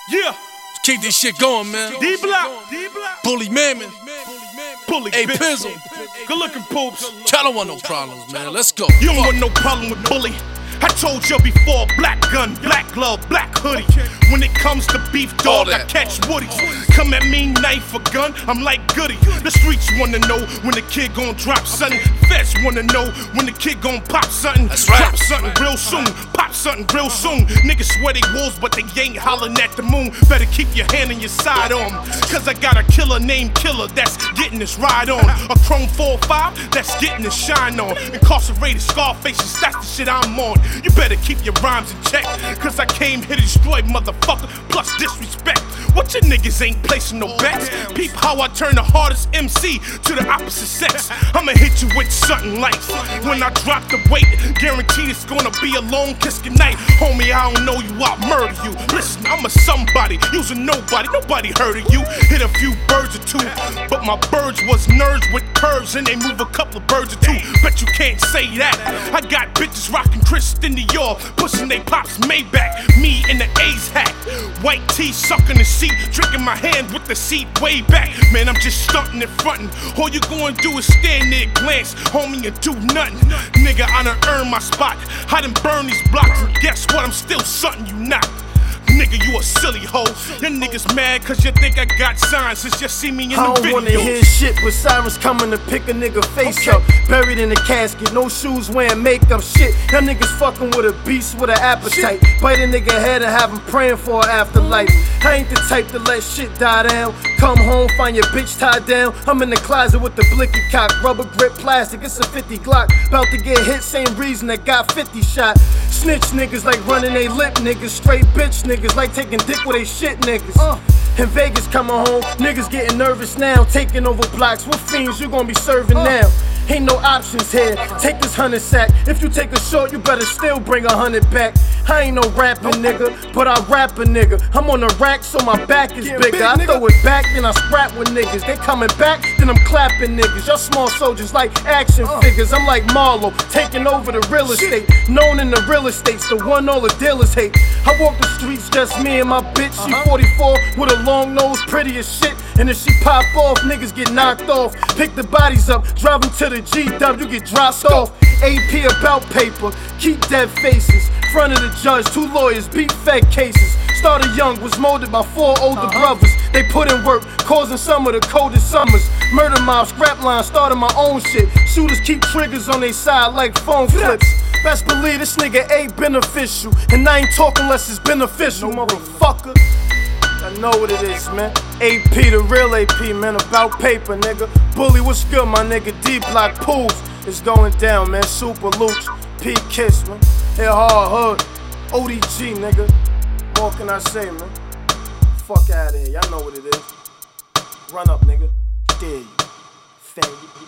Yeah. Let's keep this shit going, man. D-Block. Bully Mammon. Bully Hey, bitch. Pizzle. Good looking poops. I don't want no problems, man. Let's go. You don't want no problem with Bully. I told you before, black gun, black glove, black hoodie. When it comes to beef, dog, I catch woodies. Come at me, knife or gun, I'm like Goody. The streets wanna know when the kid gon' drop something. Feds wanna know when the kid gon' pop something. That's right. Drop something real soon, pop something real soon. Niggas swear they wolves, but they ain't hollering at the moon. Better keep your hand on your side on, cause I got a killer named Killer that's getting this ride on. A chrome 4-5 that's getting this shine on. Incarcerated Scarfaces, that's the shit I'm on. You better keep your rhymes in check, cause I came here to destroy, motherfucker, plus disrespect. What your niggas ain't placing no bets? Peep how I turn the hardest MC to the opposite sex. I'ma hit you with something like, when I drop the weight, guaranteed it's gonna be a long kiss goodnight. Homie, I don't know you, I'll murder you. Listen, I'm a somebody, using nobody heard of you. Hit a few birds or two, but my birds was nerds with curves, and they move a couple of birds or two. Bet you can't say that. I got bitches rocking Christian Dior, pushing they pops Maybach. Me in the A's hat, white tee sucking the seat, drinking my hand with the seat way back. Man, I'm just stunting and fronting. All you gonna do is stand there, glance, homie, and do nothing. Nigga, I done earned my spot. I done burn these blocks, and guess what? I'm still something you not. Nigga, you a silly hoe. Your niggas mad cause you think I got signs since you see me in the video. I don't wanna hear shit, but sirens coming to pick a nigga face up. Buried in a casket, no shoes, wearing makeup. Shit, y'all niggas fucking with a beast with an appetite. Bite a nigga head and have him praying for an afterlife. I ain't the type to let shit die down. Come home, find your bitch tied down. I'm in the closet with the blicky cock, rubber grip plastic, it's a 50 Glock. About to get hit, same reason that got 50 shot. Snitch niggas like running they lip niggas. Straight bitch niggas like taking dick with they shit niggas. In Vegas coming home, niggas getting nervous now. Taking over blocks, what fiends you gonna be serving now? Ain't no options here, take this 100 sack. If you take a short, you better still bring 100 back. I ain't no rapping nigga, but I rap a nigga. I'm on the rack so my back is bigger. I throw it back, then I scrap with niggas. They coming back, then I'm clapping niggas. Y'all small soldiers like action figures. I'm like Marlo, taking over the real estate. Known in the real estates, the one all the dealers hate. I walk the streets, just me and my bitch. She 44 with a long nose, pretty as shit. And if she pop off, niggas get knocked off. Pick the bodies up, drive them to the G-Dub, you get dropped off. AP about paper, keep dead faces. Front of the judge, 2 lawyers, beat fed cases. Started young, was molded by 4 older brothers. They put in work, causing some of the coldest summers. Murder mob, scrap line, started my own shit. Shooters keep triggers on their side like phone flips. Best believe this nigga ain't beneficial, and I ain't talking unless it's beneficial, motherfucker. I know what it is, man. AP, the real AP, man, about paper, nigga. Bully, what's good, my nigga? D-Block Pools, it's going down, man. Super Looch, P-Kiss, man. Hit hard hood, ODG, nigga. What can I say, man? Fuck out of here, y'all know what it is. Run up, nigga. Dare you. Faggot.